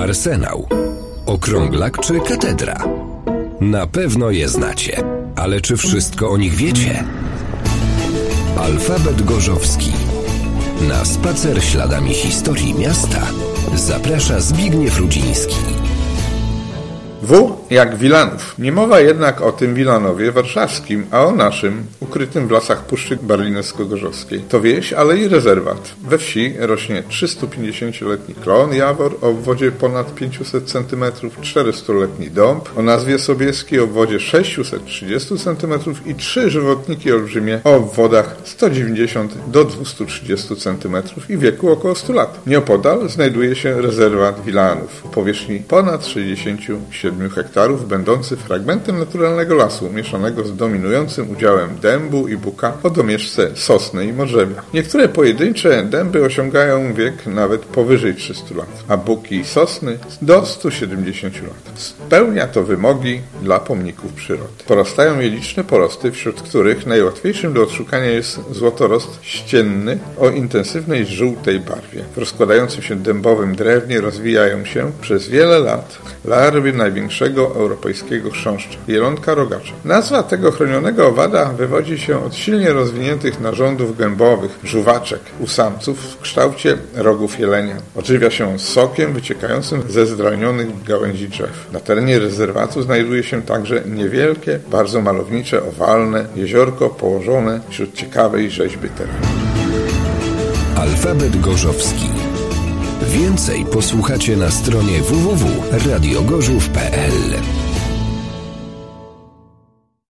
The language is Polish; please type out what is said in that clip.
Arsenał, okrąglak czy katedra? Na pewno je znacie, ale czy wszystko o nich wiecie? Alfabet Gorzowski. Na spacer śladami historii miasta zaprasza Zbigniew Rudziński. W jak Wilanów. Nie mowa jednak o tym Wilanowie warszawskim, a o naszym, ukrytym w lasach Puszczy Barlińsko-Gorzowskiej. To wieś, ale i rezerwat. We wsi rośnie 350-letni klon Jawor o obwodzie ponad 500 cm, 400-letni dąb o nazwie Sobieski o obwodzie 630 cm i 3 żywotniki olbrzymie o obwodach 190 do 230 cm i wieku około 100 lat. Nieopodal znajduje się rezerwat Wilanów o powierzchni ponad 67 hektarów, będący fragmentem naturalnego lasu, mieszanego z dominującym udziałem dębu i buka o domieszce sosny i możewia. Niektóre pojedyncze dęby osiągają wiek nawet powyżej 300 lat, a buki i sosny do 170 lat. Spełnia to wymogi dla pomników przyrody. Porastają je liczne porosty, wśród których najłatwiejszym do odszukania jest złotorost ścienny o intensywnej żółtej barwie. W rozkładającym się dębowym drewnie rozwijają się przez wiele lat larwy największego europejskiego chrząszcza, jelonka rogacza. Nazwa tego chronionego owada wywodzi się od silnie rozwiniętych narządów gębowych, żuwaczek u samców w kształcie rogów jelenia. Odżywia się sokiem wyciekającym ze zranionych gałęzi drzew. Na terenie rezerwatu znajduje się także niewielkie, bardzo malownicze, owalne jeziorko położone wśród ciekawej rzeźby terenu. Alfabet Gorzowski. Więcej posłuchacie na stronie www.radiogorzów.pl.